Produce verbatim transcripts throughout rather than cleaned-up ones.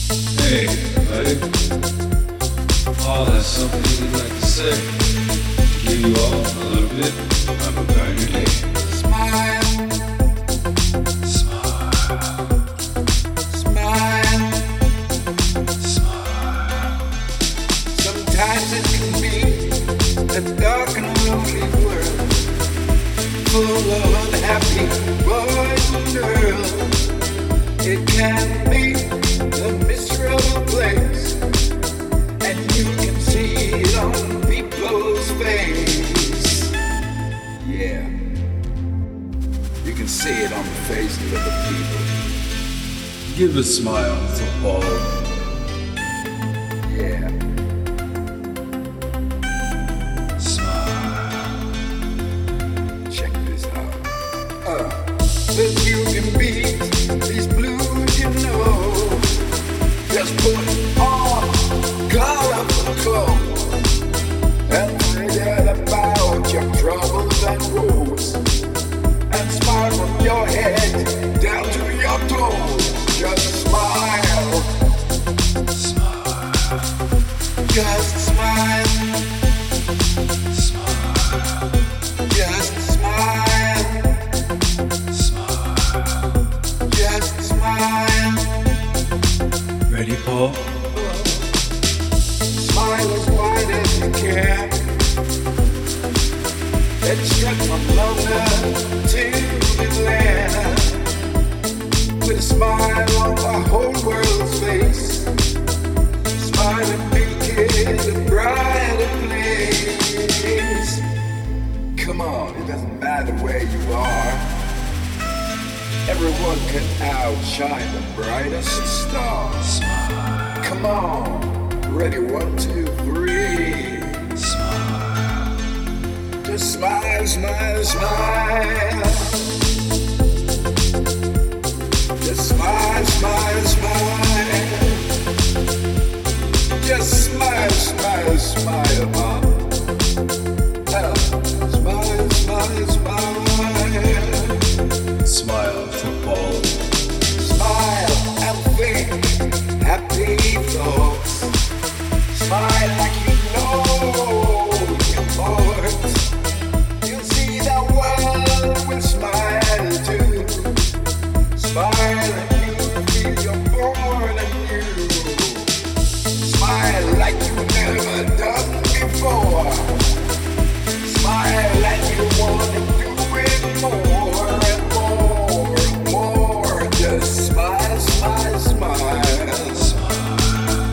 Hey, buddy. Paul has something he'd like to say. To give you all a little bit of a brighter day. Smile, Smile, smile. smile. Sometimes it can be a dark and lonely world, full of unhappy boys and girls. It can be a miserable place, and you can see it on people's face. Yeah, you can see it on the faces of the people. Give a smile to Paul. Yeah. Smile. Check this out. Uh, the Union beats, these blues, you know. Just put on colorful clothes and forget about your troubles and woes. And smile from your head down to your toes. Just smile. Smile. Just smile. Smile. Just smile. Smile. Just smile. Ready, Paul? Smile as wide as you can. Let's trek from London to Atlanta with a smile on the whole world's face. Smile and make it a brighter place. Come on, it doesn't matter where you are. Everyone can outshine the brightest star. Smile. Come on, ready, one, two, three. Smile. Just smile, smile, smile. Just smile, smile, smile. Just smile, smile, smile, mom. Uh, smile, smile, smile. Smile to Paul. Smile and think happy thoughts. Smile like you know you're bored. You'll see the world will smile too. Smile and you feel you're born anew. Smile like you've never done before. Smile like you want to do it more and more and more. Just smile, smile, smile. Smile.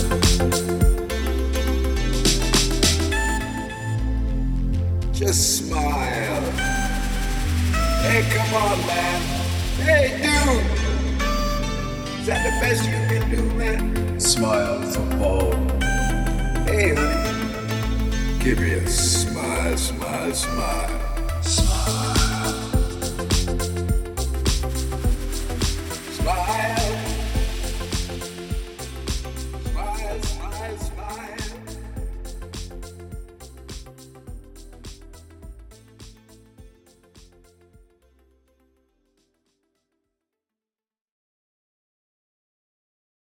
Just smile. Hey, come on, man. Hey, dude. Is that the best you can do, man? Smile to Paul. Hey, honey. Give me a smile, smile, smile.